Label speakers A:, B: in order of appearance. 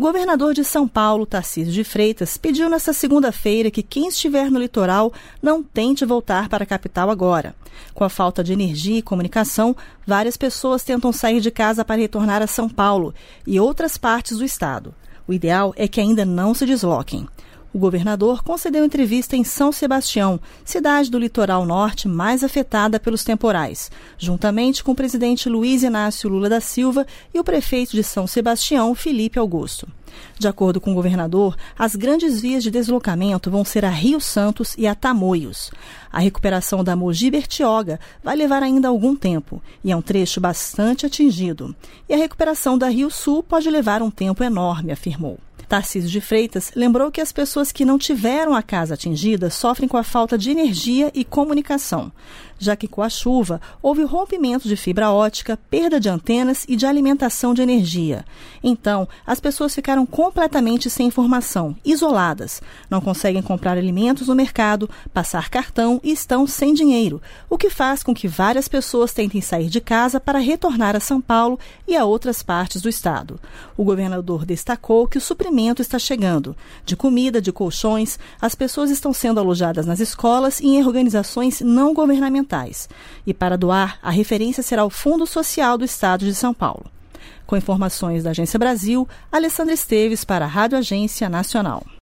A: governador de São Paulo, Tarcísio de Freitas, pediu nesta segunda-feira que quem estiver no litoral não tente voltar para a capital agora. Com a falta de energia e comunicação, várias pessoas tentam sair de casa para retornar a São Paulo e outras partes do estado. O ideal é que ainda não se desloquem. O governador concedeu entrevista em São Sebastião, cidade do litoral norte mais afetada pelos temporais, juntamente com o presidente Luiz Inácio Lula da Silva e o prefeito de São Sebastião, Felipe Augusto. De acordo com o governador, as grandes vias de deslocamento vão ser a Rio Santos e a Tamoios. A recuperação da Mogi Bertioga vai levar ainda algum tempo, e é um trecho bastante atingido. E a recuperação da Rio Sul pode levar um tempo enorme, afirmou. Tarcísio de Freitas lembrou que as pessoas que não tiveram a casa atingida sofrem com a falta de energia e comunicação, já que com a chuva houve rompimento de fibra ótica, perda de antenas e de alimentação de energia. Então, as pessoas ficaram completamente sem informação, isoladas, não conseguem comprar alimentos no mercado, passar cartão e estão sem dinheiro, o que faz com que várias pessoas tentem sair de casa para retornar a São Paulo e a outras partes do estado. O governador destacou que o suprimento está chegando. De comida, de colchões, as pessoas estão sendo alojadas nas escolas e em organizações não governamentais. E para doar, a referência será o Fundo Social do Estado de São Paulo. Com informações da Agência Brasil, Alessandra Esteves para a Rádio Agência Nacional.